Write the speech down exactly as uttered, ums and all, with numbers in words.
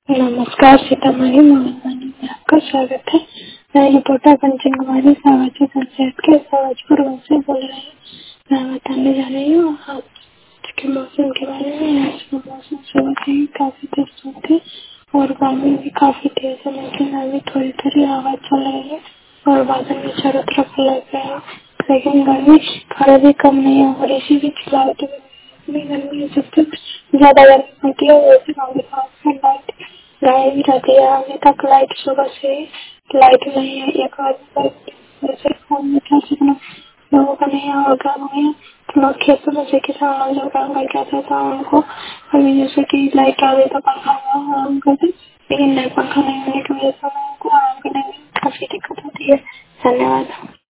नमस्कार सीतामढ़ी मोहनवानी में आपका स्वागत है। मैं रिपोर्टर पंचम कुमारी सावजी पंचायत के सावजपुर गाँव से बोल रही हूँ। मैं बताने जा रही हूँ आज के मौसम के बारे में। आज का मौसम सुबह से ही काफी तेज थी और गर्मी भी काफी तेज है, लेकिन अभी थोड़ी थोड़ी हवा चल रही है और बादल भी चारों तरफ लग गए हैं, लेकिन गर्मी थोड़ा भी कम नहीं है। और इसी की लाइट इतनी गर्मी है, सबसे ज्यादा गर्मी होती है वैसे हमारे पास में लाइट गायब ही रहती है। अभी तक लाइट सुबह से लाइट नहीं है। एक आध जैसे फोन में क्या सिग्नल लोगों का नहीं होगा नहीं, तो लोग खेतों में से किसान लोग काम करके आते तो उनको अभी जैसे कि लाइट आ गई तो पंखा आराम करते, लेकिन नहीं, पंखा नहीं होने की वजह से उनको आराम करने में काफी दिक्कत होती है। धन्यवाद।